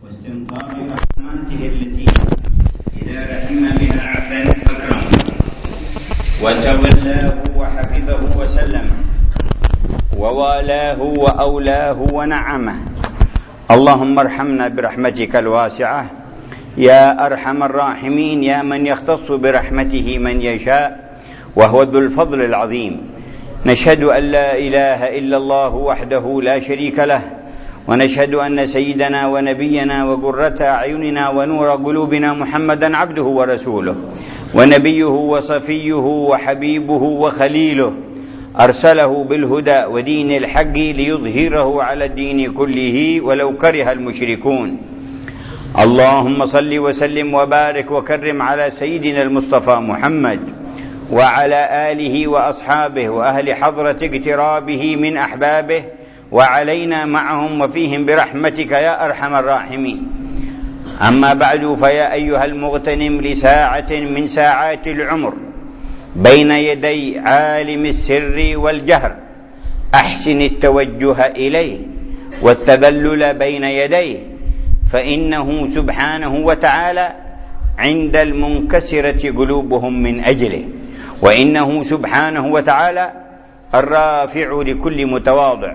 واستنطاق رحمته التي إذا رحم بها عبدا أكرم وتولاه وحفظه وسلم ووالاه وأولاه ونعمه. اللهم ارحمنا برحمتك الواسعة يا أرحم الراحمين، يا من يختص برحمته من يشاء وهو ذو الفضل العظيم. نشهد أن لا إله إلا الله وحده لا شريك له، ونشهد أن سيدنا ونبينا وقرة أعيننا ونور قلوبنا محمدا عبده ورسوله ونبيه وصفيه وحبيبه وخليله، أرسله بالهدى ودين الحق ليظهره على الدين كله ولو كره المشركون. اللهم صل وسلم وبارك وكرم على سيدنا المصطفى محمد وعلى آله وأصحابه وأهل حضرة اقترابه من أحبابه، وعلينا معهم وفيهم برحمتك يا أرحم الراحمين. أما بعد، فيا أيها المغتنم لساعة من ساعات العمر بين يدي عالم السر والجهر، أحسن التوجه إليه والتذلل بين يديه، فإنه سبحانه وتعالى عند المنكسرة قلوبهم من أجله، وإنه سبحانه وتعالى الرافع لكل متواضع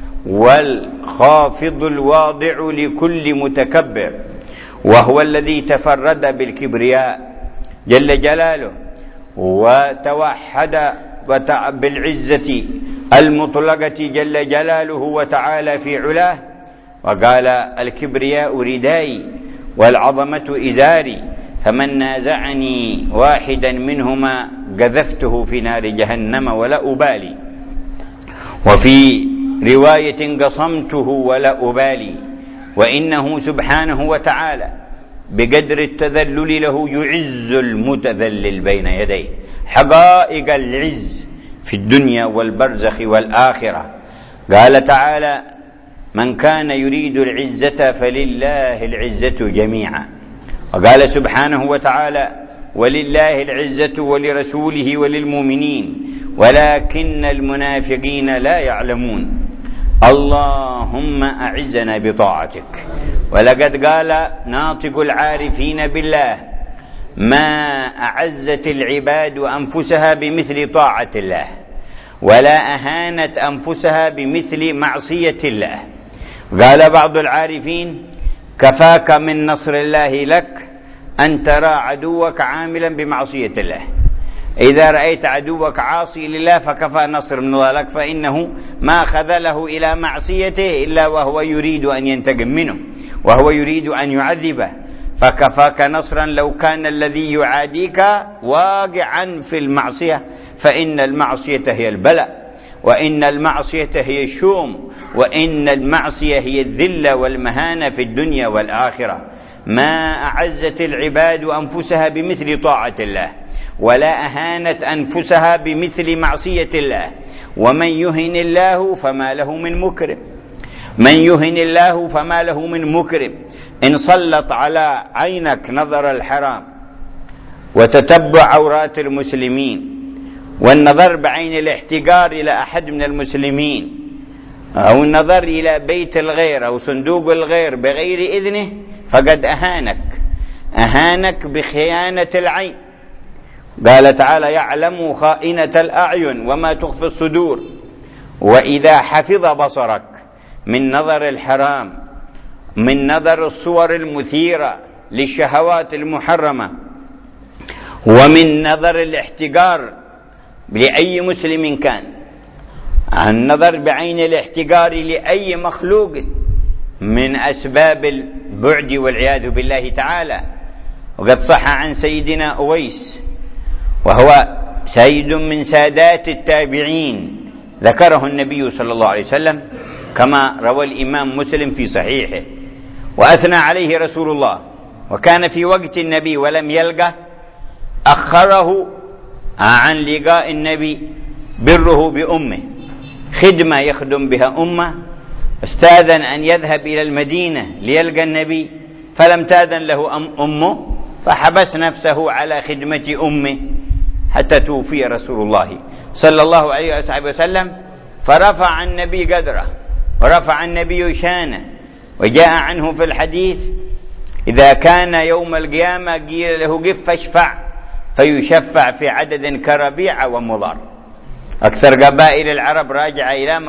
والخافض الواضع لكل متكبر، وهو الذي تفرد بالكبرياء جل جلاله وتوحد بالعزة المطلقة جل جلاله وتعالى في علاه، وقال: الكبرياء ردائي والعظمة إزاري، فمن نازعني واحدا منهما قذفته في نار جهنم ولا أبالي. وفي رواية: قصمته ولا أبالي. وإنه سبحانه وتعالى بقدر التذلل له يعز المتذلل بين يديه حقائق العز في الدنيا والبرزخ والآخرة. قال تعالى: من كان يريد العزة فلله العزة جميعا. وقال سبحانه وتعالى: ولله العزة ولرسوله وللمؤمنين ولكن المنافقين لا يعلمون. اللهم أعزنا بطاعتك. ولقد قال ناطق العارفين بالله: ما أعزت العباد أنفسها بمثل طاعة الله، ولا أهانت أنفسها بمثل معصية الله. قال بعض العارفين: كفاك من نصر الله لك أن ترى عدوك عاملا بمعصية الله. إذا رأيت عدوك عاصي لله فكفى نصر من الله لك، فإنه ما خذله إلى معصيته إلا وهو يريد أن ينتقم منه، وهو يريد أن يعذبه، فكفاك نصرا لو كان الذي يعاديك واقعا في المعصية، فإن المعصية هي البلاء، وإن المعصية هي الشوم، وإن المعصية هي الذلة والمهانة في الدنيا والآخرة. ما أعزت العباد أنفسها بمثل طاعة الله، ولا أهانت أنفسها بمثل معصية الله. ومن يهن الله فما له من مكرم، من يهن الله فما له من مكرم. إن سلط على عينك نظر الحرام وتتبع عورات المسلمين والنظر بعين الاحتقار إلى أحد من المسلمين، أو النظر إلى بيت الغير أو صندوق الغير بغير إذنه، فقد أهانك بخيانة العين. قال تعالى: يعلم خائنة الأعين وما تخفي الصدور. وإذا حفظ بصرك من نظر الحرام، من نظر الصور المثيرة للشهوات المحرمة، ومن نظر الاحتقار لأي مسلم كان، النظر بعين الاحتقار لأي مخلوق من أسباب البعد والعياذ بالله تعالى. وقد صح عن سيدنا أويس، وهو سيد من سادات التابعين، ذكره النبي صلى الله عليه وسلم كما روى الإمام مسلم في صحيحه، وأثنى عليه رسول الله، وكان في وقت النبي ولم يلقه، أخره عن لقاء النبي بره بأمه، خدمة يخدم بها أمه. استاذن أن يذهب إلى المدينة ليلقى النبي، فلم تاذن له أمه، فحبس نفسه على خدمة أمه حتى توفي رسول الله صلى الله عليه وسلم. فرفع النبي قدره ورفع النبي شانه، وجاء عنه في الحديث إذا كان يوم القيامة قيل له قف فاشفع فيشفع في عدد كربيعة ومضر. أكثر قبائل العرب راجعة إلى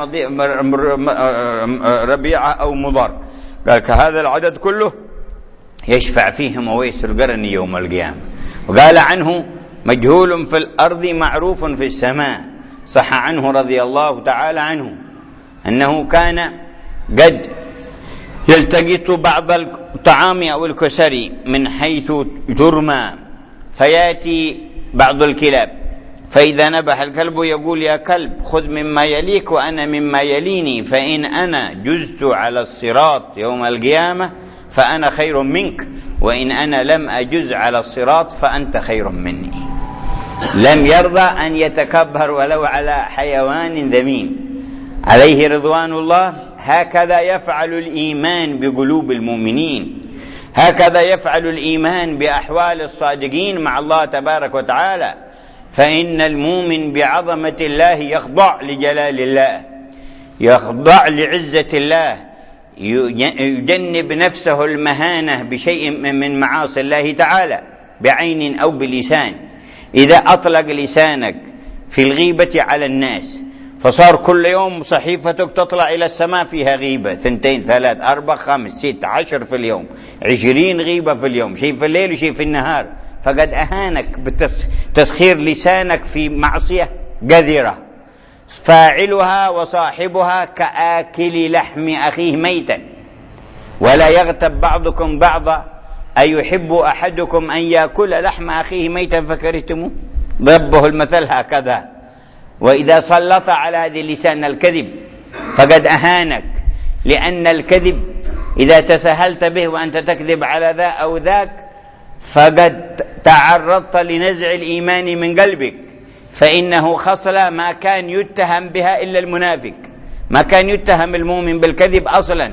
ربيعة أو مضر، قال كهذا العدد كله يشفع فيهم أويس القرني يوم القيامة. وقال عنه مجهول في الأرض معروف في السماء. صح عنه رضي الله تعالى عنه أنه كان قد يلتقط بعض الطعام أو الكسر من حيث ترمى، فيأتي بعض الكلاب، فإذا نبح الكلب يقول يا كلب خذ مما يليك وأنا مما يليني، فإن أنا جزت على الصراط يوم القيامة فأنا خير منك، وإن أنا لم أجز على الصراط فأنت خير مني. لم يرضى أن يتكبر ولو على حيوان ذميم عليه رضوان الله. هكذا يفعل الإيمان بقلوب المؤمنين، هكذا يفعل الإيمان بأحوال الصادقين مع الله تبارك وتعالى. فإن المؤمن بعظمة الله يخضع لجلال الله، يخضع لعزة الله، يجنب نفسه المهانة بشيء من معاصي الله تعالى بعين أو بلسان. إذا أطلق لسانك في الغيبة على الناس فصار كل يوم صحيفتك تطلع إلى السماء فيها غيبة 2 3 4 5 6 10 في اليوم، 20 غيبة في اليوم، شيء في الليل وشيء في النهار، فقد أهانك بتسخير لسانك في معصية قذرة فاعلها وصاحبها كآكل لحم أخيه ميتا. ولا يغتب بعضكم بعضا أيحب أحدكم أن يأكل لحم أخيه ميتا فكرهتموه. ضربه المثل هكذا. وإذا سلط على هذه اللسان الكذب فقد أهانك، لأن الكذب إذا تساهلت به وأنت تكذب على ذا أو ذاك فقد تعرضت لنزع الإيمان من قلبك، فإنه خصلة ما كان يتهم بها إلا المنافق، ما كان يتهم المؤمن بالكذب أصلا.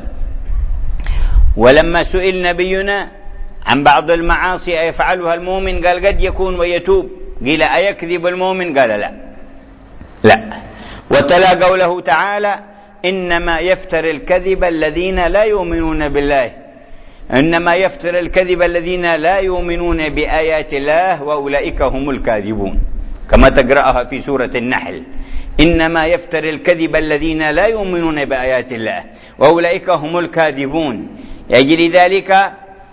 ولما سئل نبينا عن بعض المعاصي أيفعلها المؤمن قال قد يكون ويتوب، قيل أيكذب المؤمن قال لا. وتلا قوله تعالى إنما يفتر الكذب الذين لا يؤمنون بالله، إنما يفتر الكذب الذين لا يؤمنون بآيات الله وأولئك هم الكاذبون، كما تقرأها في سورة النحل. إنما يفتر الكذب الذين لا يؤمنون بآيات الله وأولئك هم الكاذبون. يجري ذلك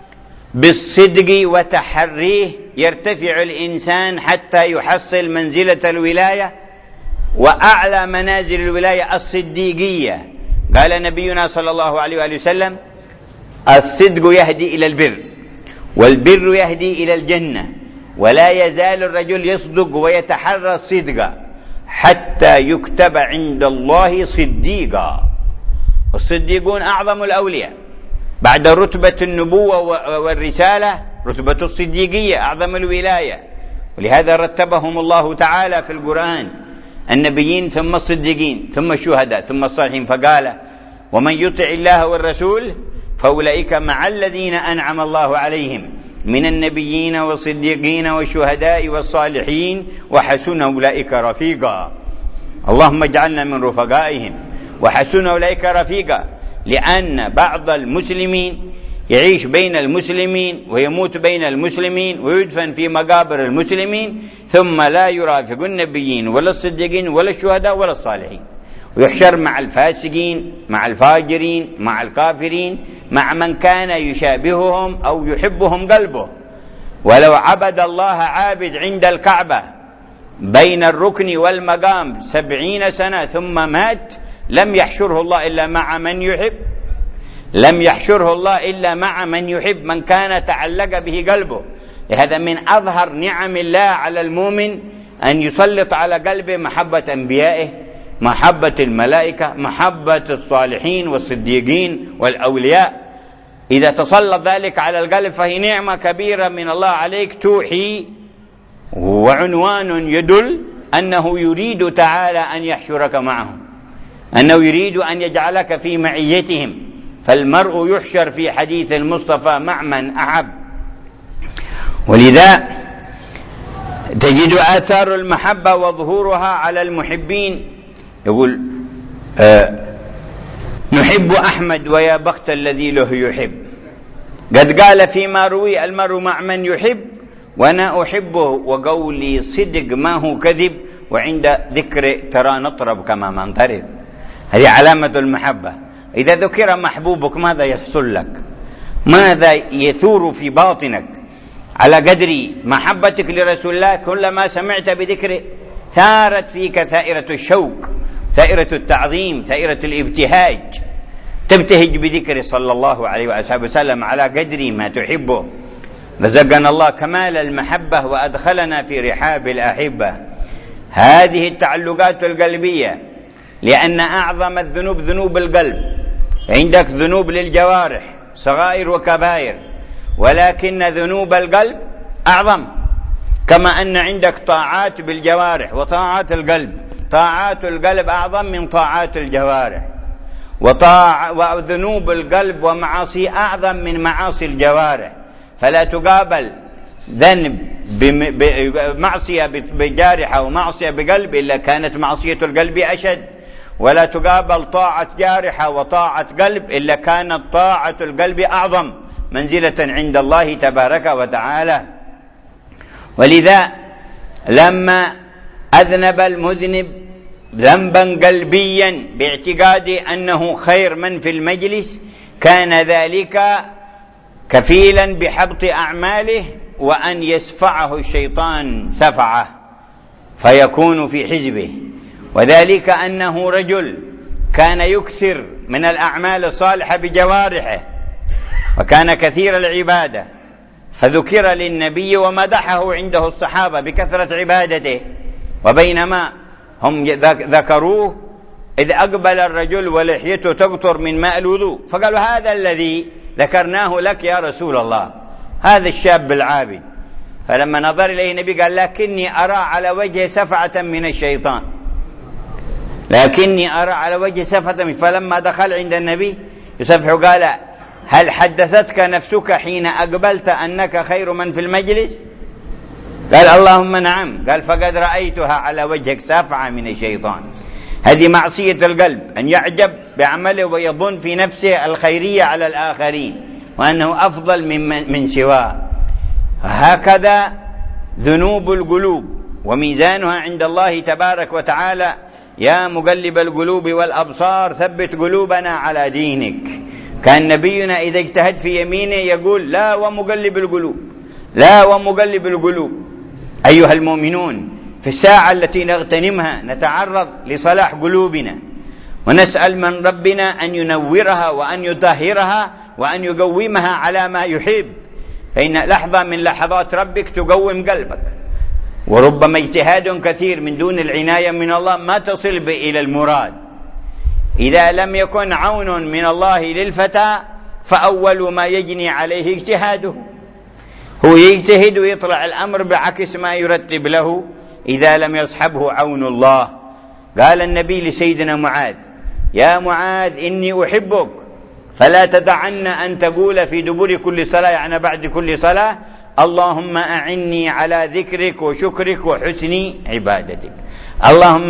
بالصدق وتحريه يرتفع الإنسان حتى يحصل منزلة الولاية، وأعلى منازل الولاية الصديقية. قال نبينا صلى الله عليه وآله وسلم الصدق يهدي إلى البر، والبر يهدي إلى الجنة، ولا يزال الرجل يصدق ويتحرى الصدق حتى يكتب عند الله صديقا. الصديقون أعظم الأولياء بعد رتبة النبوة والرسالة، رتبة الصديقية أعظم الولاية، ولهذا رتبهم الله تعالى في القرآن النبيين ثم الصديقين ثم الشهداء ثم الصالحين، فقال ومن يطع الله والرسول فأولئك مع الذين أنعم الله عليهم من النبيين والصديقين والشهداء والصالحين وحسن أولئك رفيقا. اللهم اجعلنا من رفقائهم وحسن أولئك رفيقا. لأن بعض المسلمين يعيش بين المسلمين ويموت بين المسلمين ويدفن في مقابر المسلمين ثم لا يرافق النبيين ولا الصديقين ولا الشهداء ولا الصالحين، ويحشر مع الفاسقين مع الفاجرين مع الكافرين مع من كان يشابههم أو يحبهم قلبه. ولو عبد الله عابد عند الكعبة بين الركن والمقام 70 سنة ثم مات لم يحشره الله إلا مع من يحب، لم يحشره الله إلا مع من يحب، من كان تعلق به قلبه. لهذا من أظهر نعم الله على المؤمن أن يسلط على قلبه محبة أنبيائه، محبة الملائكة، محبة الصالحين والصديقين والأولياء. إذا تسلط ذلك على القلب فهي نعمة كبيرة من الله عليك توحي، وعنوان يدل أنه يريد تعالى أن يحشرك معهم، أنه يريد أن يجعلك في معيتهم. فالمرء يحشر في حديث المصطفى مع من أحب. ولذا تجد آثار المحبة وظهورها على المحبين. يقول نحب أحمد ويا بخت الذي له يحب. قد قال فيما روي: المرء مع من يحب وأنا أحبه، وقولي صدق ما هو كذب، وعند ذكر ترى نطرب كما منطرب. هذه علامة المحبة. إذا ذكر محبوبك ماذا يحصل لك؟ ماذا يثور في باطنك؟ على قدر محبتك لرسول الله كلما سمعت بذكره ثارت فيك ثائرة الشوق، ثائرة التعظيم، ثائرة الابتهاج، تبتهج بذكره صلى الله عليه وآله وسلم على قدر ما تحبه. رزقنا الله كمال المحبة وأدخلنا في رحاب الأحبة. هذه التعلقات القلبية، لأن أعظم الذنوب ذنوب القلب. عندك ذنوب للجوارح صغائر وكبائر، ولكن ذنوب القلب أعظم. كما أن عندك طاعات بالجوارح وطاعات القلب، طاعات القلب أعظم من طاعات الجوارح، وذنوب القلب ومعاصي أعظم من معاصي الجوارح. فلا تقابل ذنب بمعصية بجارحة ومعصية بقلب إلا كانت معصية القلب أشد، ولا تقابل طاعة جارحة وطاعة قلب إلا كانت طاعة القلب أعظم منزلة عند الله تبارك وتعالى. ولذا لما أذنب المذنب ذنبا قلبيا باعتقاد أنه خير من في المجلس، كان ذلك كفيلا بحبط أعماله وأن يسفعه الشيطان سفعه فيكون في حزبه. وذلك أنه رجل كان يكثر من الأعمال الصالحة بجوارحه، وكان كثير العبادة، فذكر للنبي ومدحه عنده الصحابة بكثرة عبادته، وبينما هم ذكروه إذ أقبل الرجل ولحيته تقطر من ماء الوضوء، فقالوا: هذا الذي ذكرناه لك يا رسول الله، هذا الشاب العابد. فلما نظر إليه النبي قال: لكني أرى على وجهه سفعة من الشيطان، لكني أرى على وجهه سفعة. فلما دخل عند النبي يسفح قال: هل حدثتك نفسك حين أقبلت أنك خير من في المجلس؟ قال: اللهم نعم. قال: فقد رأيتها على وجهك سافعة من الشيطان. هذه معصية القلب، أن يعجب بعمله ويظن في نفسه الخيرية على الآخرين وأنه أفضل من سواه. هكذا ذنوب القلوب وميزانها عند الله تبارك وتعالى: يا مقلب القلوب والأبصار ثبت قلوبنا على دينك. كان نبينا إذا اجتهد في يمينه يقول: لا ومقلب القلوب، لا ومقلب القلوب. أيها المؤمنون، في الساعة التي نغتنمها نتعرض لصلاح قلوبنا، ونسأل من ربنا أن ينورها وأن يطهرها وأن يقومها على ما يحب، فإن لحظة من لحظات ربك تقوم قلبك. وربما اجتهاد كثير من دون العناية من الله ما تصل به إلى المراد. إذا لم يكن عون من الله للفتى فأول ما يجني عليه اجتهاده، هو يجتهد ويطلع الأمر بعكس ما يرتب له إذا لم يصحبه عون الله. قال النبي لسيدنا معاذ: يا معاذ إني أحبك فلا تدعن أن تقول في دبر كل صلاة، يعني بعد كل صلاة: اللهم أعني على ذكرك وشكرك وحسن عبادتك. اللهم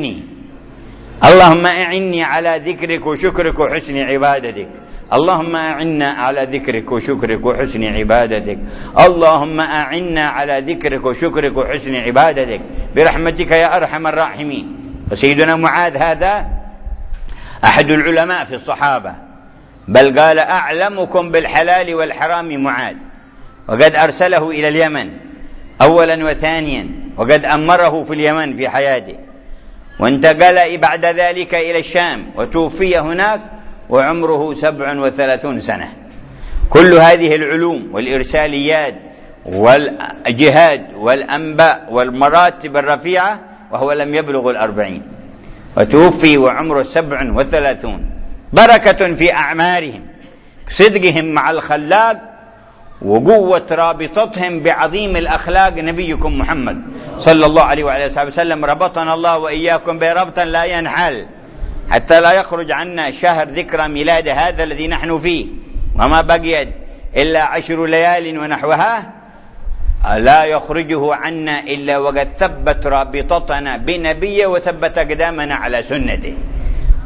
أعني على ذكرك وشكرك وحسن عبادتك. اللهم أعنا على ذكرك وشكرك وحسن عبادتك. اللهم أعنا على ذكرك وشكرك وحسن عبادتك برحمتك يا أرحم الراحمين. وسيدنا معاذ هذا أحد العلماء في الصحابة، بل قال: أعلمكم بالحلال والحرام معاذ، وقد أرسله إلى اليمن أولا وثانيا، وقد أمره في اليمن في حياته، وانتقل بعد ذلك إلى الشام وتوفي هناك وعمره 37 سنة. كل هذه العلوم والإرساليات والجهاد والأنباء والمراتب الرفيعة وهو لم يبلغ 40، وتوفي وعمره 37. بركة في أعمارهم، صدقهم مع الخلاق، وقوة رابطتهم بعظيم الأخلاق نبيكم محمد صلى الله عليه وآله وسلم. ربطنا الله وإياكم بربطا لا ينحل، حتى لا يخرج عنا شهر ذكرى ميلاد هذا الذي نحن فيه وما بقيت إلا 10 ليال ونحوها، لا يخرجه عنا إلا وقد ثبت رابطتنا بنبيه وثبت أقدامنا على سنته.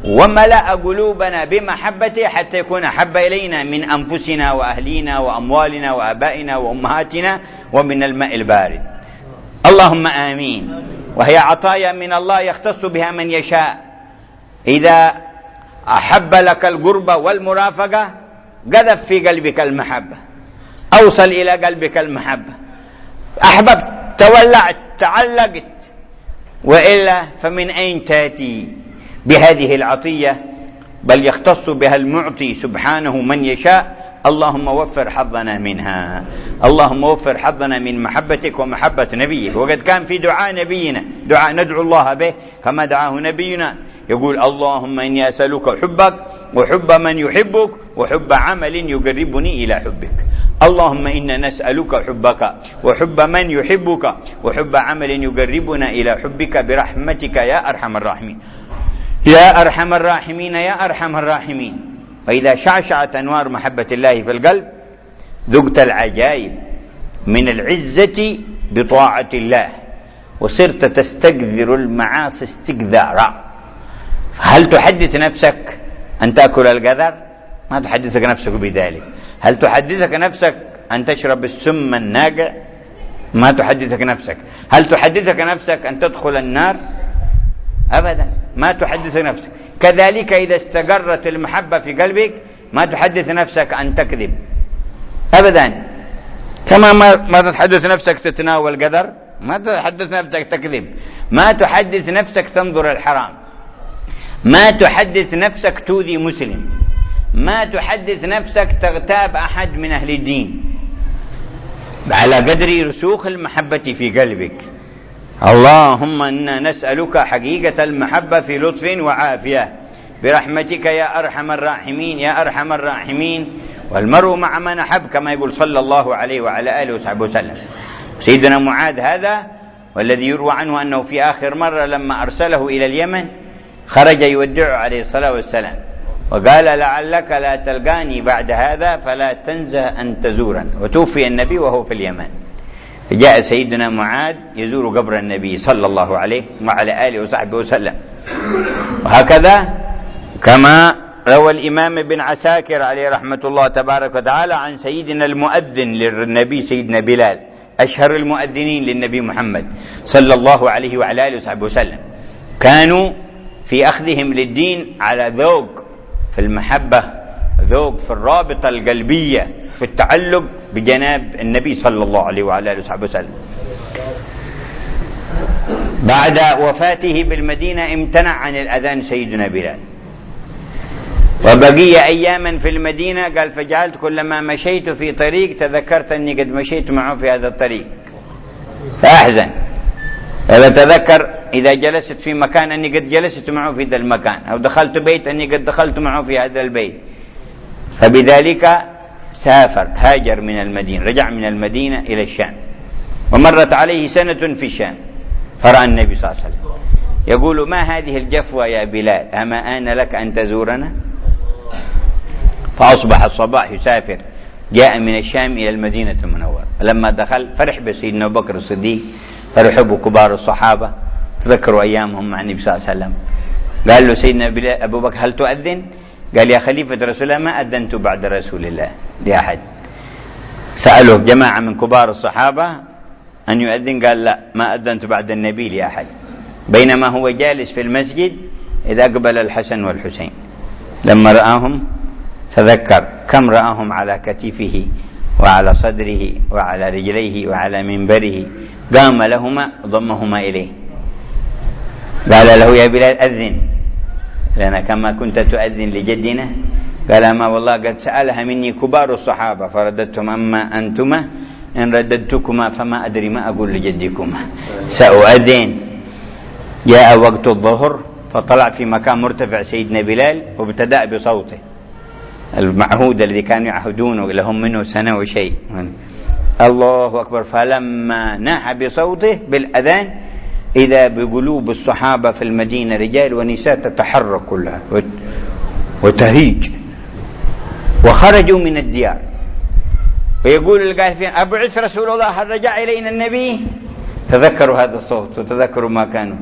وملأ قلوبنا بمحبته حتى يكون أحب إلينا من أنفسنا وأهلينا وأموالنا وآبائنا وأمهاتنا ومن الماء البارد. اللهم آمين. وهي عطايا من الله يختص بها من يشاء. إذا أحب لك القرب والمرافقة قذف في قلبك المحبة، أوصل إلى قلبك المحبة، أحببت تولعت تعلقت، وإلا فمن أين تأتي بهذه العطية؟ بل يختص بها المعطي سبحانه من يشاء. اللهم وفر حظنا منها، اللهم وفر حظنا من محبتك ومحبة نبيك. وقد كان في دعاء نبينا دعاء ندعو الله به كما دعاه نبينا، يقول اللهم إني أسألك حبك وحب من يحبك وحب عمل يقربني إلى حبك. اللهم إنا نسألك حبك وحب من يحبك وحب عمل يقربنا إلى حبك برحمتك يا أرحم الراحمين، يا أرحم الراحمين، يا أرحم الراحمين. وإذا شعشعت أنوار محبة الله في القلب ذقت العجائب من العزة بطاعة الله، وصرت تستكثر المعاصي استكثارا. هل تحدث نفسك أن تأكل القذر؟ ما تحدثك نفسك بذلك. هل تحدثك نفسك أن تشرب السم الناقع؟ ما تحدثك نفسك. هل تحدثك نفسك أن تدخل النار؟ أبدا، ما تحدث نفسك. كذلك إذا استقرت المحبة في قلبك ما تحدث نفسك أن تكذب أبدا. كما ما تحدث نفسك تتناول قدر، ما تحدث نفسك تكذب. ما تحدث نفسك تنظر الحرام، ما تحدث نفسك تؤذي مسلم، ما تحدث نفسك تغتاب أحد من أهل الدين، على قدر رسوخ المحبة في قلبك. اللهم إنا نسألك حقيقة المحبة في لطف وعافية برحمتك يا أرحم الراحمين، يا أرحم الراحمين. والمرء مع من أحب كما يقول صلى الله عليه وعلى آله وصحبه وسلم. سيدنا معاذ هذا والذي يروى عنه أنه في آخر مرة لما أرسله إلى اليمن خرج يودعه عليه الصلاة والسلام وقال لعلك لا تلقاني بعد هذا فلا تنسى أن تزورا. وتوفي النبي وهو في اليمن، فجاء سيدنا معاذ يزور قبر النبي صلى الله عليه وعلى آله وصحبه وسلم. وهكذا كما روى الإمام ابن عساكر عليه رحمة الله تبارك وتعالى عن سيدنا المؤذن للنبي سيدنا بلال، أشهر المؤذنين للنبي محمد صلى الله عليه وعلى آله وصحبه وسلم، كانوا في أخذهم للدين على ذوق في المحبة، ذوق في الرابطة القلبية في التعلق بجناب النبي صلى الله عليه وعلى آله وصحبه وسلم. بعد وفاته بالمدينة امتنع عن الأذان سيدنا بلال، وبقي أياما في المدينة. قال فجعلت كلما مشيت في طريق تذكرت أني قد مشيت معه في هذا الطريق فأحزن، وتذكر إذا جلست في مكان أني قد جلست معه في ذا المكان، أو دخلت بيت أني قد دخلت معه في هذا البيت. فبذلك سافر، هاجر من المدينة، رجع من المدينة إلى الشام، ومرت عليه سنة في الشام فرأى النبي صلى الله عليه وسلم يقول ما هذه الجفوة يا بلال، أما آن لك أن تزورنا؟ فأصبح الصباح يسافر، جاء من الشام إلى المدينة المنورة. لما دخل فرح بسيدنا أبو بكر الصديق، فرحوا بكبار الصحابة، تذكروا أيامهم مع النبي صلى الله عليه وسلم. قال له سيدنا أبو بكر هل تؤذن؟ قال يا خليفة رسول الله ما أذنت بعد رسول الله لأحد. سأله جماعة من كبار الصحابة أن يؤذن، قال لا ما أذنت بعد النبي لأحد. بينما هو جالس في المسجد إذا أقبل الحسن والحسين، لما رآهم تذكر كم رآهم على كتفه وعلى صدره وعلى رجليه وعلى منبره، قام لهما ضمهما إليه، قال له يا بلال أذن لنا كما كنت تؤذن لجدنا. قال ما والله قد سألها مني كبار الصحابة فرددتم أما أنتما إن رددتكما فما أدري ما أقول لجدكما سأؤذن. جاء وقت الظهر فطلع في مكان مرتفع سيدنا بلال وابتدأ بصوته المعهود الذي كانوا يعهدونه لهم منه سنة وشيء، الله أكبر. فلما ناح بصوته بالأذان إذا بقلوب الصحابة في المدينة رجال ونساء تتحرك كلها وتهيج، وخرجوا من الديار. ويقول القائفين أبعث رسول الله هل رجع إلينا النبي؟ تذكروا هذا الصوت وتذكروا ما كانوا.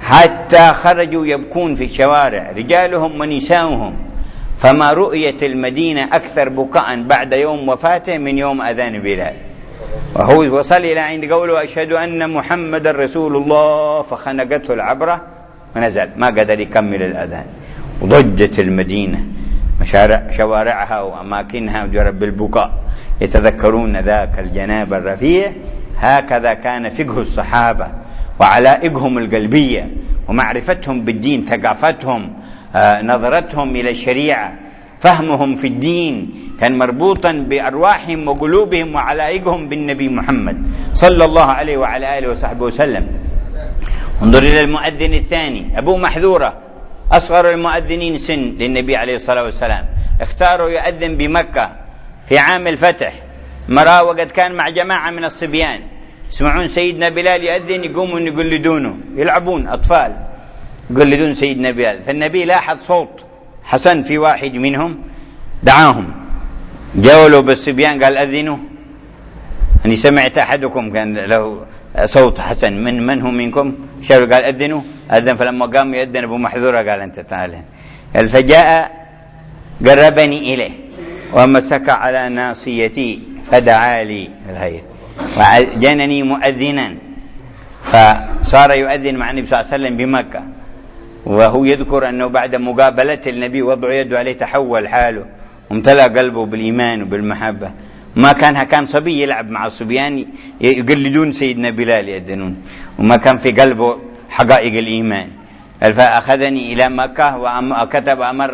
حتى خرجوا يبكون في الشوارع رجالهم ونساؤهم، فما رؤيت المدينة أكثر بكاء بعد يوم وفاته من يوم أذان بلال. وهو وصل إلى عند قوله أشهد أن محمد رسول الله، فخنقته العبرة ونزل، ما قدر يكمل الأذان. وضجت المدينة شوارعها وأماكنها وجرب بالبكاء، يتذكرون ذاك الجناب الرفيع. هكذا كان فقه الصحابة وعلائقهم القلبية ومعرفتهم بالدين، ثقافتهم، نظرتهم إلى الشريعة، فهمهم في الدين كان مربوطا بأرواحهم وقلوبهم وعلائقهم بالنبي محمد صلى الله عليه وعلى آله وصحبه وسلم. انظر إلى المؤذن الثاني أبو محذورة، أصغر المؤذنين سن للنبي عليه الصلاة والسلام، اختاروا يؤذن بمكة في عام الفتح. مراه وقد كان مع جماعة من الصبيان يسمعون سيدنا بلال يؤذن، يقومون يقلدونه، يلعبون أطفال يقلدون سيدنا بلال. فالنبي لاحظ صوت حسن في واحد منهم، دعاهم، جاولوا بالصبيان قال أذنوا، أني سمعت أحدكم كان له صوت حسن، من هو منكم؟ شاور قال أذنوا، أذن. فلما قام يأذن أبو محذورة قال أنت تعال. قال فجاء قربني إليه ومسك على ناصيتي فدعا لي الهيئة وجنني مؤذنا، فصار يؤذن مع النبي صلى الله عليه وسلم بمكة. وهو يذكر أنه بعد مقابلة النبي وضع يده عليه تحول حاله وامتلأ قلبه بالإيمان وبالمحبة. ما كان صبي يلعب مع الصبيان يقلدون سيدنا بلال يأذنون، وما كان في قلبه حقائق الإيمان. فأخذني إلى مكة وكتب أمر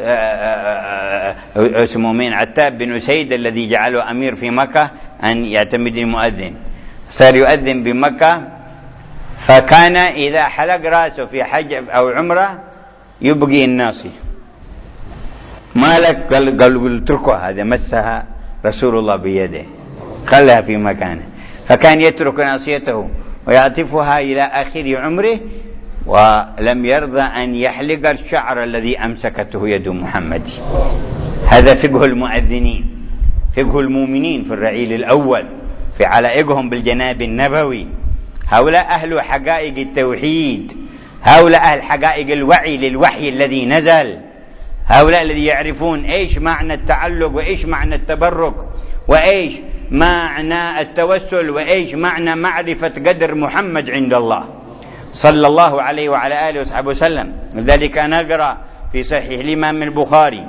اسمه مين، عتاب بن أسيد الذي جعله أمير في مكة أن يعتمد المؤذن. صار يؤذن بمكة، فكان إذا حلق رأسه في حج أو عمرة يبقي الناصي. ما لك؟ قال اتركها، هذا مسها رسول الله بيده، خلها في مكانه. فكان يترك ناصيته ويعطفها إلى آخر عمره، ولم يرضى أن يحلق الشعر الذي أمسكته يد محمد. هذا فقه المؤذنين، فقه المؤمنين في الرعيل الأول، في علائقهم بالجناب النبوي. هؤلاء أهل حقائق التوحيد، هؤلاء أهل حقائق الوعي للوحي الذي نزل، هؤلاء الذي يعرفون إيش معنى التعلق وإيش معنى التبرك وإيش معنى التوسل وإيش معنى معرفة قدر محمد عند الله صلى الله عليه وعلى آله وصحبه وسلم. لذلك نقرأ في صحيح الإمام البخاري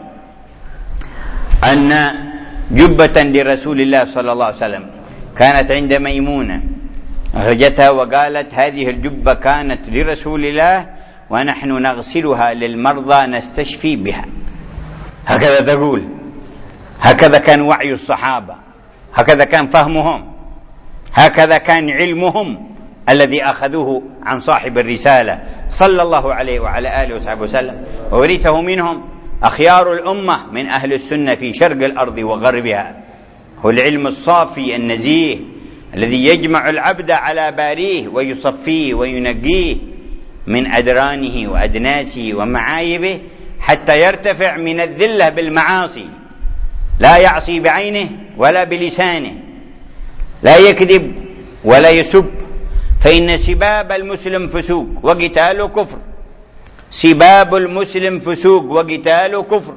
أن جبة لرسول الله صلى الله عليه وسلم كانت عند ميمونة، أخرجتها وقالت هذه الجبة كانت لرسول الله ونحن نغسلها للمرضى نستشفي بها. هكذا تقول، هكذا كان وعي الصحابة، هكذا كان فهمهم، هكذا كان علمهم الذي أخذوه عن صاحب الرسالة صلى الله عليه وعلى آله وصحبه وسلم، وورثه منهم أخيار الأمة من أهل السنة في شرق الأرض وغربها. هو العلم الصافي النزيه الذي يجمع العبد على باريه ويصفيه وينقيه من أدرانه وأدناسه ومعايبه حتى يرتفع من الذلة بالمعاصي، لا يعصي بعينه ولا بلسانه، لا يكذب ولا يسب، فإن سباب المسلم فسوق وقتاله كفر، سباب المسلم فسوق وقتاله كفر.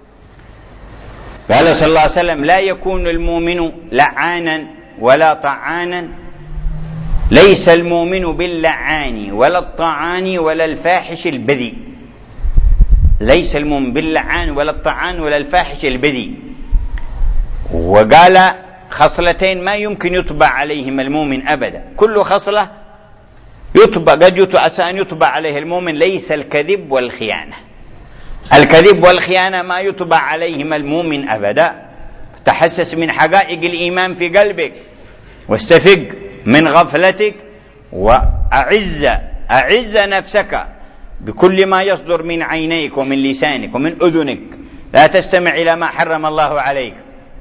قال صلى الله عليه وسلم لا يكون المؤمن لعانا ولا طعانا، ليس المؤمن باللعان ولا الطعان ولا الفاحش البذيء، ليس المؤمن باللعان ولا الطعان ولا الفاحش البذيء. وقال خصلتين ما يمكن يطبع عليهما المؤمن أبدا، كل خصلة يطبع قد يتأسى أن يطبع عليه المؤمن، ليس الكذب والخيانة. الكذب والخيانة ما يطبع عليهما المؤمن أبدا. تحسس من حقائق الإيمان في قلبك واستفق من غفلتك، وأعز نفسك بكل ما يصدر من عينيك ومن لسانك ومن أذنك. لا تستمع إلى ما حرم الله عليك،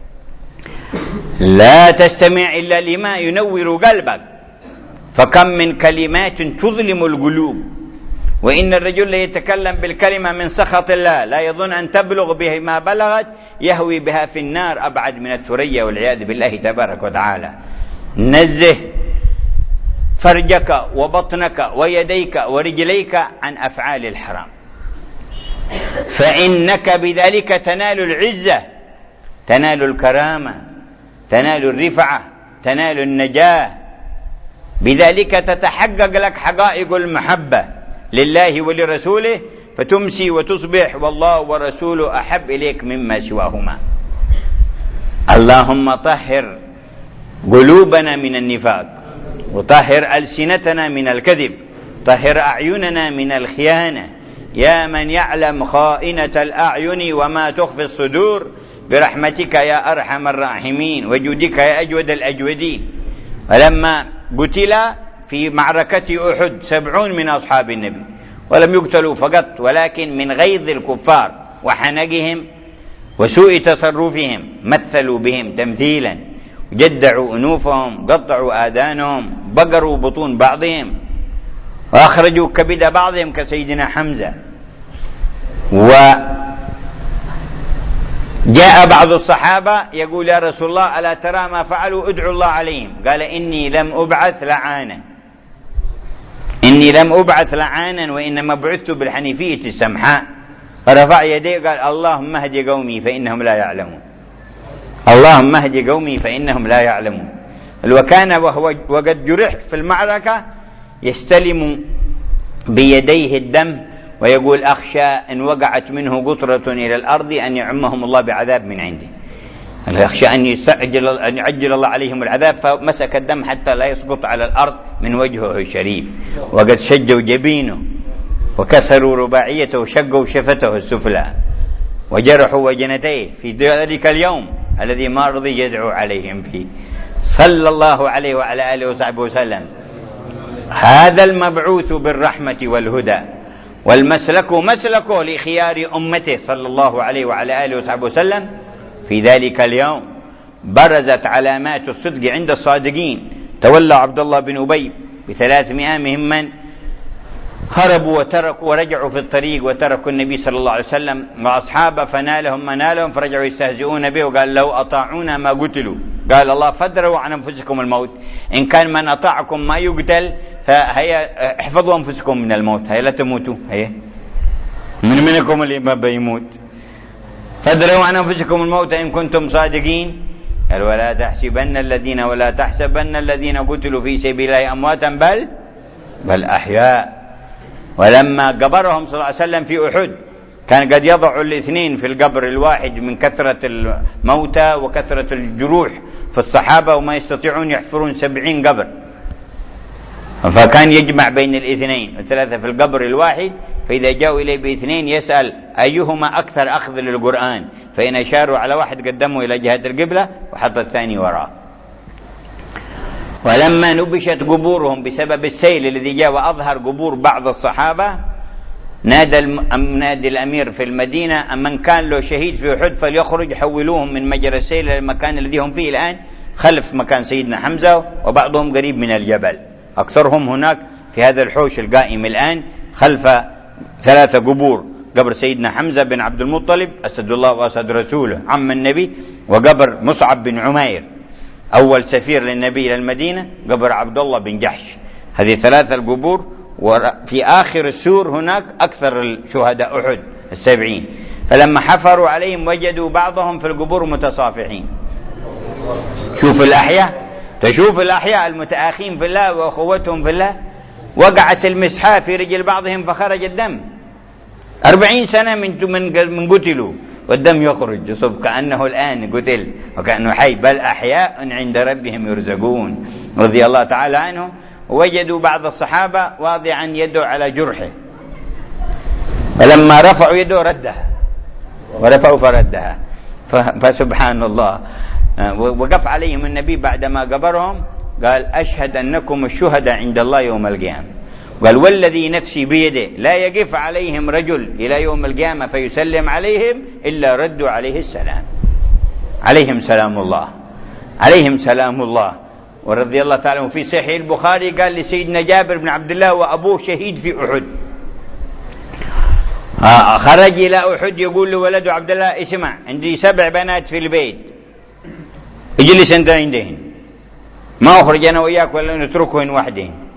لا تستمع إلا لما ينور قلبك، فكم من كلمات تظلم القلوب، وإن الرجل يتكلم بالكلمة من سخط الله لا يظن أن تبلغ به ما بلغت يهوي بها في النار أبعد من الثريا والعياذ بالله تبارك وتعالى. نزه فرجك وبطنك ويديك ورجليك عن أفعال الحرام، فإنك بذلك تنال العزة، تنال الكرامة، تنال الرفعة، تنال النجاة، بذلك تتحقق لك حقائق المحبة لله ولرسوله، فتمسي وتصبح والله ورسوله أحب إليك مما سواهما. اللهم طهر قلوبنا من النفاق، وطهر ألسنتنا من الكذب، طهر أعيننا من الخيانة، يا من يعلم خائنة الأعين وما تخفي الصدور، برحمتك يا أرحم الراحمين وجودك يا أجود الأجودين. ولما قتل في معركة أحد 70 من أصحاب النبي، ولم يقتلوا فقط ولكن من غيظ الكفار وحنقهم وسوء تصرفهم مثلوا بهم تمثيلا، جدعوا أنوفهم، قطعوا آذانهم، بقروا بطون بعضهم، وأخرجوا كبد بعضهم كسيدنا حمزة. وجاء بعض الصحابة يقول يا رسول الله ألا ترى ما فعلوا، ادعوا الله عليهم. قال إني لم أبعث لعانا، إني لم أبعث لعانا وإنما بعثت بالحنيفية السمحاء. فرفع يديه قال اللهم اهد قومي فإنهم لا يعلمون، اللهم اهد قومي فإنهم لا يعلمون. وكان وقد جرح في المعركة يستلم بيديه الدم ويقول أخشى إن وقعت منه قطرة إلى الأرض أن يعمهم الله بعذاب من عنده، أخشى أن يعجل الله عليهم العذاب، فمسك الدم حتى لا يسقط على الأرض من وجهه الشريف. وقد شجوا جبينه وكسروا رباعيته وشقوا شفته السفلى وجرحوا وجنتيه في ذلك اليوم الذي ما رضي يدعو عليهم فيه، صلى الله عليه وعلى آله وصحبه وسلم. هذا المبعوث بالرحمة والهدى والمسلك مسلكه لخيار أمته صلى الله عليه وعلى آله وصحبه وسلم، في ذلك اليوم برزت علامات الصدق عند الصادقين. تولى عبد الله بن أبي ب300 ممن هربوا وتركوا ورجعوا في الطريق وتركوا النبي صلى الله عليه وسلم وأصحابه، فنالهم ما نالهم، فرجعوا يستهزئون به وقال لو أطاعونا ما قتلوا. قال الله فادروا عن أنفسكم الموت، إن كان من أطاعكم ما يقتل فهي احفظوا أنفسكم من الموت، هي لا تموتوا، هي منكم اللي ما بيموت، فادروا عن أنفسكم الموت إن كنتم صادقين. قال ولا تحسبن الذين قتلوا في سبيل الله أمواتا بل أحياء. ولما قبرهم صلى الله عليه وسلم في أحد كان قد يضع الاثنين في القبر الواحد من كثرة الموتى وكثرة الجروح في الصحابة وما يستطيعون يحفرون 70 قبر، فكان يجمع بين الاثنين والثلاثة في القبر الواحد، فإذا جاءوا إليه باثنين يسأل أيهما أكثر أخذ للقرآن، فإن أشاروا على واحد قدموا إلى جهة القبلة وحط الثاني وراء. ولما نبشت قبورهم بسبب السيل الذي جاء وأظهر قبور بعض الصحابة، نادى الأمير في المدينة من كان له شهيد في أحد فليخرج، حولوهم من مجرى السيل إلى المكان الذي هم فيه الآن خلف مكان سيدنا حمزة، وبعضهم قريب من الجبل، أكثرهم هناك في هذا الحوش القائم الآن خلف 3 قبور، قبر سيدنا حمزة بن عبد المطلب أسد الله وأسد رسوله عم النبي، وقبر مصعب بن عمير أول سفير للنبي إلى المدينة، قبر عبد الله بن جحش. هذه 3 القبور، وفي آخر السور هناك أكثر الشهداء أحد 70. فلما حفروا عليهم وجدوا بعضهم في القبور متصافحين. شوف الأحياء، تشوف الأحياء المتآخين في الله وأخوتهم في الله، وقعت المسحة في رجل بعضهم فخرج الدم. 40 سنة من قتلوا والدم يخرج، يصب كأنه الآن قتل وكأنه حي، بل أحياء عند ربهم يرزقون، رضي الله تعالى عنهم. وجدوا بعض الصحابة واضعا يده على جرحه، فلما رفعوا يده ردها، ورفعوا فردها، فسبحان الله. وقف عليهم النبي بعدما قبرهم قال أشهد أنكم الشهداء عند الله يوم القيامة. قال والذي نفسي بيده لا يقف عليهم رجل إلى يوم القيامة فيسلم عليهم إلا ردوا عليه السلام، عليهم سلام الله، عليهم سلام الله. ورضي الله تعالى في صحيح البخاري قال لسيدنا جابر بن عبد الله وأبوه شهيد في أحد، خرج إلى أحد يقول له ولده عبد الله اسمع عندي 7 بنات في البيت، اجلس أنت عندهن، ما أخرج أنا وإياك ولا نتركهن وحدهن،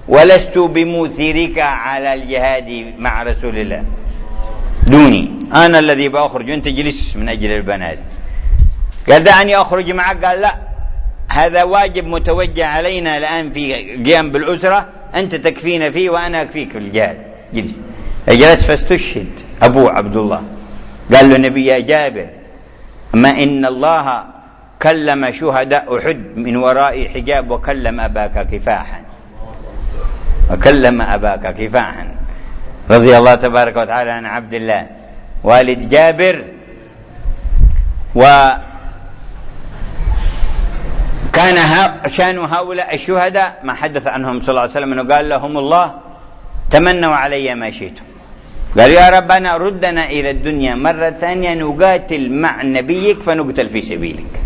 ولست بموثرك على الجهاد مع رسول الله، دوني، أنا الذي بأخرج وأنت جلس من أجل البنات. قال دعني أخرج معك، قال لا، هذا واجب متوجه علينا الآن في قيام بالأسرة، أنت تكفينا فيه وأنا أكفيك في الجهاد، جلس فاستشهد أبوه عبد الله. قال له النبي يا جابر ما إن الله كلم شهداء أحد من وراء حجاب وكلم أباك كفاحا، وكلم أباك كفاحا، رضي الله تبارك وتعالى عن عبد الله والد جابر. وكان شان هؤلاء الشهداء ما حدث عنهم صلى الله عليه وسلم أنه قال لهم الله تمنوا علي ما شئتم، قالوا يا ربنا ردنا إلى الدنيا مرة ثانية نقاتل مع نبيك فنقتل في سبيلك.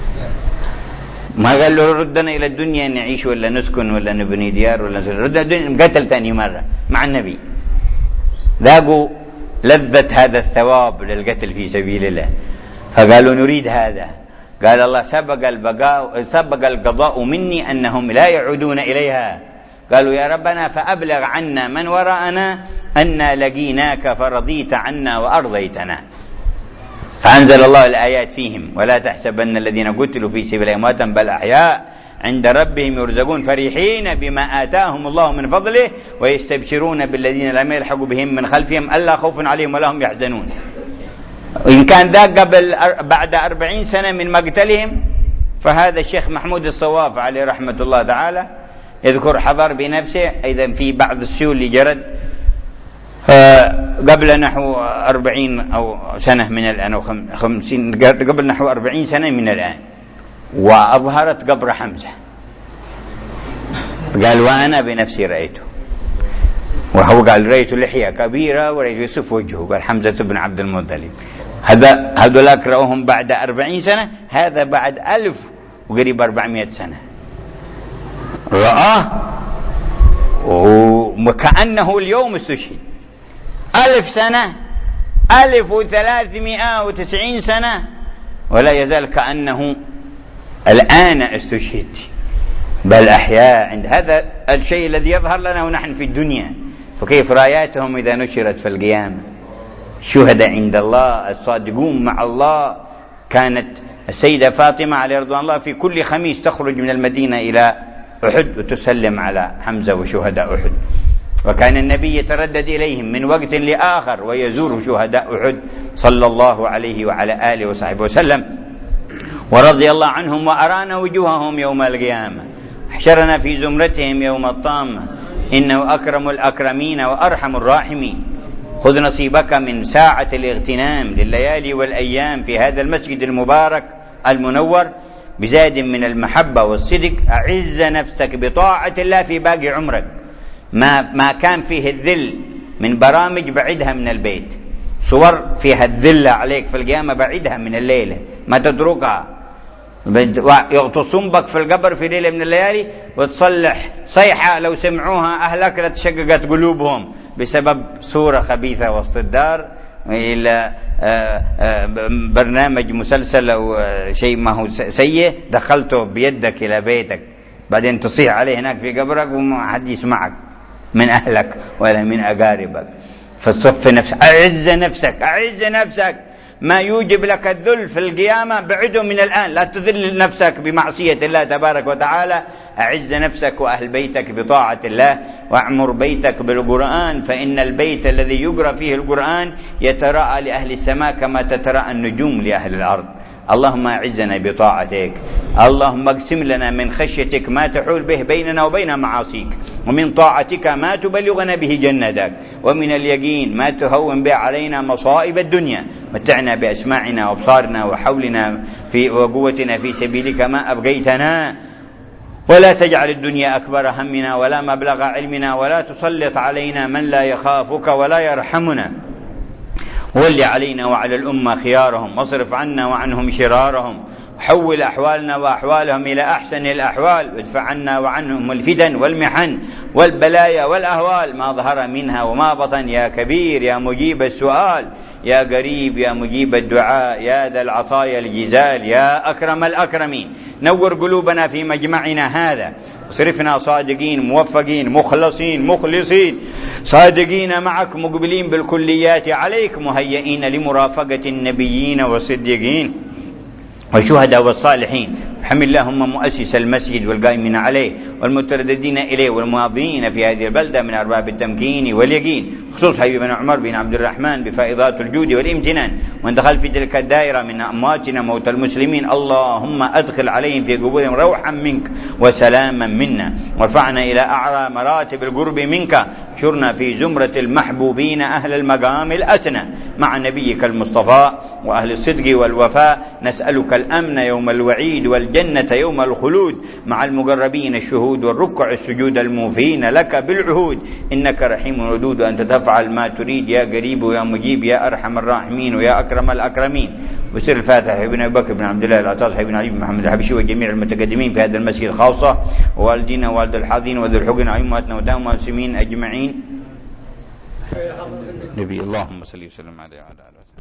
ما قال له ردنا إلى الدنيا نعيش ولا نسكن ولا نبني ديار ولا ردنا الدنيا نقتل ثاني مرة مع النبي. ذاقوا لذة هذا الثواب للقتل في سبيل الله، فقالوا نريد هذا. قال الله سبق القضاء مني أنهم لا يعودون إليها. قالوا يا ربنا فأبلغ عنا من وراءنا أنا لقيناك فرضيت عنا وأرضيتنا. فأنزل الله الآيات فيهم ولا تحسبن الذين قتلوا في سبيل الله أمواتا بل أحياء عند ربهم يرزقون فرحين بما آتاهم الله من فضله ويستبشرون بالذين لم يلحقوا بهم من خلفهم ألا خوف عليهم ولا هم يحزنون. إن كان ذا بعد 40 سنة من مقتلهم، فهذا الشيخ محمود الصواف عليه رحمة الله تعالى يذكر حضر بنفسه أيضا في بعض السيول اللي جرد قبل نحو 40 أو سنة من الآن أو 50، قبل نحو 40 سنة من الآن، وأظهرت قبر حمزة. قال وأنا بنفسي رأيته، وهو قال رأيت لحية كبيرة ورأيت يوسف وجهه، قال حمزة بن عبد المطلب. هذولاك رأوهم بعد 40 سنة، هذا بعد 1000 وقريب 400 سنة رآه وكأنه اليوم استشهد. 1000 سنة 1390 سنة ولا يزال كأنه الآن استشهد، بل أحياء. عند هذا الشيء الذي يظهر لنا ونحن في الدنيا، فكيف راياتهم إذا نشرت في القيامة؟ الشهداء عند الله الصادقون مع الله. كانت السيدة فاطمة عليه رضوان الله في كل خميس تخرج من المدينة إلى أحد وتسلم على حمزة وشهداء أحد، وكان النبي يتردد إليهم من وقت لآخر ويزور شهداء أحد صلى الله عليه وعلى آله وصحبه وسلم، ورضي الله عنهم وأرانا وجوههم يوم القيامة، حشرنا في زمرتهم يوم الطامة، إنه أكرم الأكرمين وأرحم الراحمين. خذ نصيبك من ساعة الاغتنام لليالي والأيام في هذا المسجد المبارك المنور بزاد من المحبة والصدق. أعز نفسك بطاعة الله في باقي عمرك، ما كان فيه الذل من برامج بعدها من البيت، صور فيها الذل عليك في القيامة بعدها من الليلة، ما تتركها. يغتصون بك في القبر في ليلة من الليالي وتصلح صيحة لو سمعوها أهلك لتشققت قلوبهم بسبب صورة خبيثة وسط الدار، إلى برنامج مسلسل أو شيء ما هو سيء دخلته بيدك إلى بيتك، بعدين تصيح عليه هناك في قبرك وما حد يسمعك من أهلك ولا من أقاربك. فصف نفسك، أعز نفسك، أعز نفسك. ما يوجب لك الذل في القيامة بعده من الآن، لا تذل نفسك بمعصية الله تبارك وتعالى. أعز نفسك وأهل بيتك بطاعة الله، واعمر بيتك بالقرآن، فإن البيت الذي يقرأ فيه القرآن يتراءى لأهل السماء كما تتراءى النجوم لأهل الأرض. اللهم أعزنا بطاعتك، اللهم اقسم لنا من خشيتك ما تحول به بيننا وبين معاصيك، ومن طاعتك ما تبلغنا به جنتك، ومن اليقين ما تهون به علينا مصائب الدنيا. متعنا بأسماعنا وأبصارنا وحولنا وقوتنا في سبيلك ما أبقيتنا، ولا تجعل الدنيا أكبر همنا ولا مبلغ علمنا، ولا تسلط علينا من لا يخافك ولا يرحمنا. ول علينا وعلى الأمة خيارهم، واصرف عنا وعنهم شرارهم، حول أحوالنا وأحوالهم إلى أحسن الأحوال، وادفع عنا وعنهم الفتن والمحن والبلايا والأهوال ما ظهر منها وما بطن، يا كبير يا مجيب السؤال يا قريب يا مجيب الدعاء يا ذا العطايا الجزال يا أكرم الأكرمين. نور قلوبنا في مجمعنا هذا، صرفنا صادقين موفقين مخلصين مخلصين صادقين معك مقبلين بالكليات عليك، مهيئين لمرافقة النبيين والصديقين والشهداء والصالحين. حمد اللهم مؤسس المسجد والقائمين عليه والمترددين إليه والماضين في هذه البلدة من أرباب التمكين واليقين، خصوص حبيبنا عمر بن عبد الرحمن بفائضات الجود والامتنان، وان دخل في تلك الدائرة من أمواتنا موت المسلمين اللهم أدخل عليهم في قبورهم روحا منك وسلاما منا، وارفعنا إلى أعلى مراتب القرب منك، شرنا في زمرة المحبوبين أهل المقام الأسنى مع نبيك المصطفى وأهل الصدق والوفاء. نسألك الأمن يوم الوعيد والجنة يوم الخلود مع المقربين الشهود والركع السجود الموفين لك بالعهود، إنك رحيم ودود أنت تفعل ما تريد يا قريب يا مجيب يا أرحم الراحمين ويا أكرم الأكرمين. وسر الفاتحة ابن أبي بكر بن عبد الله العطاس ابن علي بن محمد الحبشي وجميع المتقدمين في هذا المسجد خاصة، ووالدينا ووالد الحاضرين وذو الحقن أئمتنا ودام المسلمين أجمعين. نبي اللهم صل وسلم عليه وعلى آله.